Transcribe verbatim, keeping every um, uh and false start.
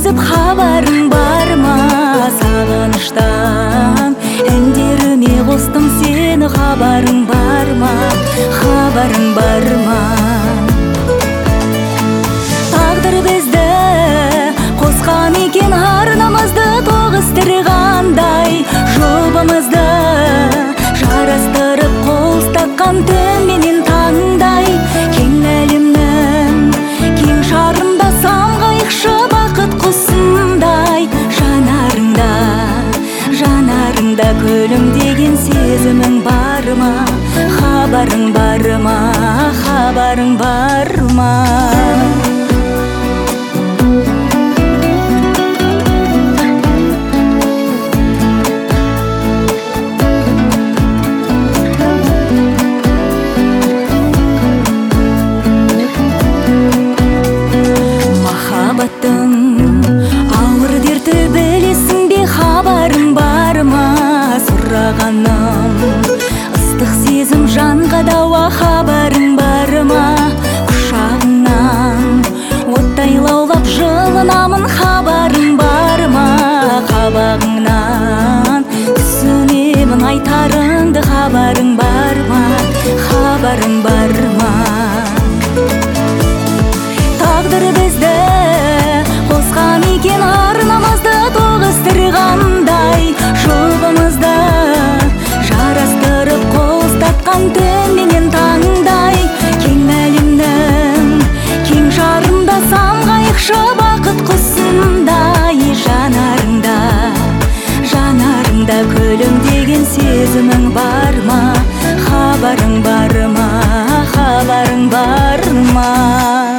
өтіп хабарың бар ма? Сағыныштан әндеріме қостым сені, хабарың бар ма? Хабарың бар ма? Тағдыр бізді қосқан екен, арнамызды тоғыстырғандай, жұбымызды жарастырып қол ұстатқан түн менен таңдай. Кең әлемнің кең шарында самғайықшы бақыт құсындай, жанарыңда жанарыңда күлімдеген сезімің бар ма? Хабарың бар ма? Хабарың бар ма? Ауыр дерті білесің бе, хабарың бар ма? Сұрағаным ыстық сезім жанға дауа, хабарың бар ма? Құшағыңнан оттай лаулап жылынамын, хабарың бар ма? Қабағыңнан түсінемін айтарыңды, хабарың бар ма? Хабарың бар ма? Тағдыр бізді қосқан екен, арнамызды тоғыстырғандай, жұбымызды жарастырып қол ұстатқан түн менен таңдай. Кең әлемнің кең шарында самғайықшы бақыт құсындай, жанарыңда жанарыңда күлімдеген сезімің бар ма? Хабарың бар ма? Хабарың бар ма?